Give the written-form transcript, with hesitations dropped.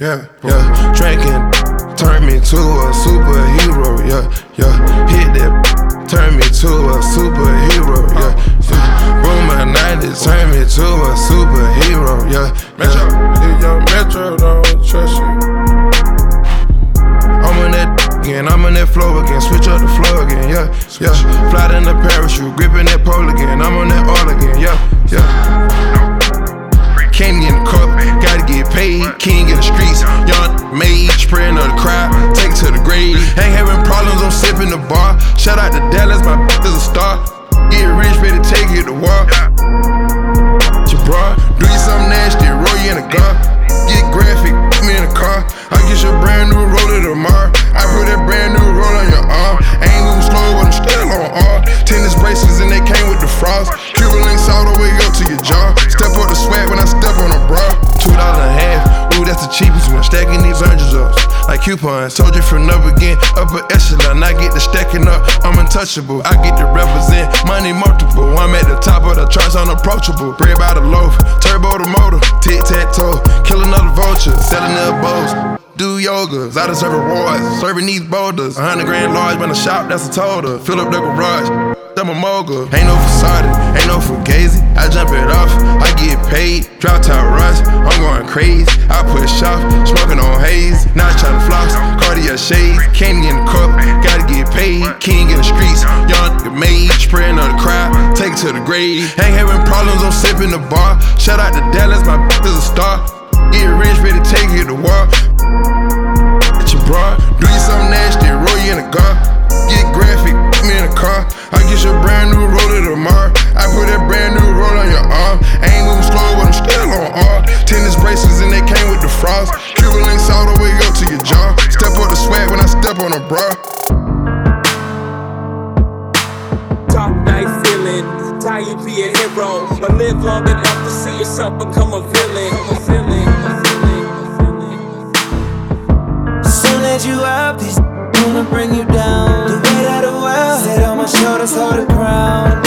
yeah. Drinking turned me to a superhero, yeah. Hit that, turn me to a superhero, yeah. Boomer 90 turned me to a superhero, yeah. Metro, if your Metro don't trust you. I'm on that again, I'm on that flow again, switch up the flow again, yeah. Fly in the parachute, gripping that pole again, I'm on that all again, yeah. Can't get in the cup, gotta get paid, king in the streets, young made, spreading of the crowd, take it to the grave. Ain't having problems, I'm sipping the bar. Shout out to Dallas, my is a star. Get rich, ready to take you to war. Your bra, do you something nasty, roll you in a car. Get graphic, put me in a car. I get you a brand new roller tomorrow. I put that brand new roll on your arm. Ain't moving slow, but I'm still on R. Tennis bracelets and they came with the frost. Cuban links all the way up to your jaw. Step up the swag when I step on a bra. $2 a half, ooh, that's the cheapest one. Stacking these hundreds up like coupons. Told you from up again, upper echelon. I get the stacking up, I'm untouchable. I get to represent money multiple. I'm at the top of the charts, unapproachable. Bread by the loaf, turbo the motor, tic-tac-toe. Kill another vulture, selling their bows. Do yogas, I deserve rewards. Serving these boulders, 100 grand large, when I shop, that's a total. Fill up the garage, I'm a mogul. Ain't no facade, ain't no fugazi. I jump it off, I get paid. Drop top rush, I'm going crazy. I push off, smoking on haze. Not trying to floss, Cartier shades. Can't get in the cup, gotta get paid. King in the streets, young made. Spreading of the crowd, take it to the grave. Ain't having problems, I'm sipping the bar. Shout out to Dallas, my is a star. Get rich, ready to take you to war. At your bra, do you something nasty, roll you in a car. Get graphic, put me in a car. I get you a brand new roller tomorrow. I put that brand new roll on your arm. Ain't moving slow, but I'm still on R. Tennis bracelets and they came with the frost. Cuban links all the way up to your jaw. Step up the swag when I step on a bra. Top night feeling, tired be a hero, but live long enough to see yourself become a villain. Soon as you up, these wanna bring you down. The weight of the world set on my shoulders, hold the crown.